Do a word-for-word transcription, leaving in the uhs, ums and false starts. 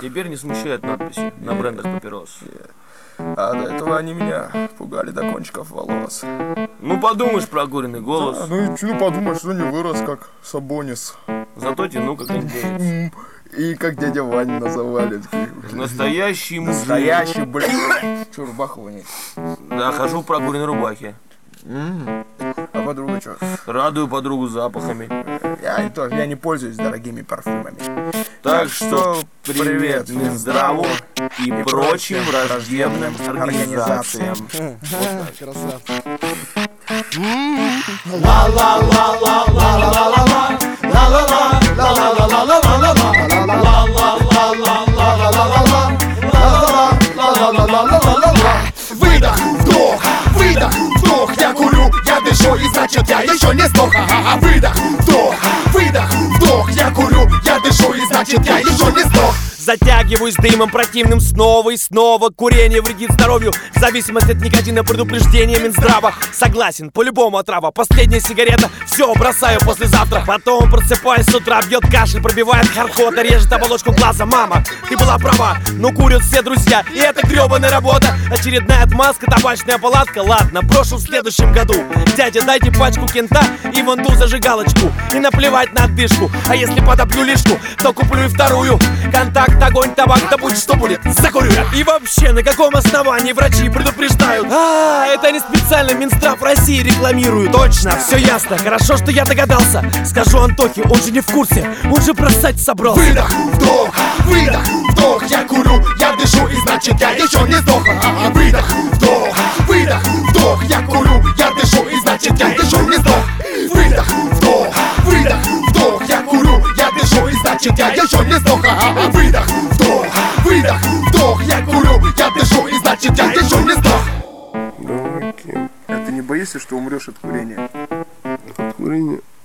Теперь не смущает надписи на брендах папирос. А до этого они меня пугали до кончиков волос. Ну подумаешь про куренный голос. Да, ну и ну подумаешь, что не вырос как Сабонис. Зато тяну как индеец. И как дядя Ваня называли. Настоящий мужик. Настоящий, блин. Че, рубаху вонять? Да, хожу в прокуренной рубахе. А подруга что? Радую подругу запахами. Я тоже, я не пользуюсь дорогими парфюмами. Так что привет Минздраву и прочим враждебным организациям. Красавцы. Выдох, вдох, выдох, вдох. Я курю, я дышу, и значит я еще не сдох. Ага, выдох, вдох, выдох, вдох. Я курю, я дышу, и значит я еще не сдох. Затягиваюсь дымом противным снова и снова. Курение вредит здоровью. Зависимость от никотина, предупреждение Минздрава. Согласен, по-любому отрава. Последняя сигарета, все, бросаю послезавтра. Потом просыпаюсь с утра, бьет кашель, пробивает харкота, режет оболочку глаза. Мама, ты была права, но курят все друзья, и это гребаная работа. Очередная отмазка, табачная палатка. Ладно, брошу в следующем году. Дядя, дайте пачку кента и вон ту зажигалочку. И наплевать на отдышку. А если подопью лишку, то куплю и вторую. Контакт, огонь, табак, да будь что будет, закурю я. И вообще, на каком основании врачи предупреждают? А, это не специально Минздрав России рекламирует. Точно, все ясно, хорошо, что я догадался. Скажу Антохе, он же не в курсе, он же бросать собрался. Выдох, вдох, выдох, вдох. Я курю, я дышу, и значит я еще не сдох. Ага, выдох, вдох, выдох, вдох. Я курю, я дышу, и значит я еще не сдох. Выдох, вдох, выдох, вдох. Я курю, я дышу, и значит я еще не сдох. Ага, выдох, вдох, выдох, вдох. Я курю, я дышу, и значит я еще не сдох. А ты не боишься, что умрешь от курения? От курения?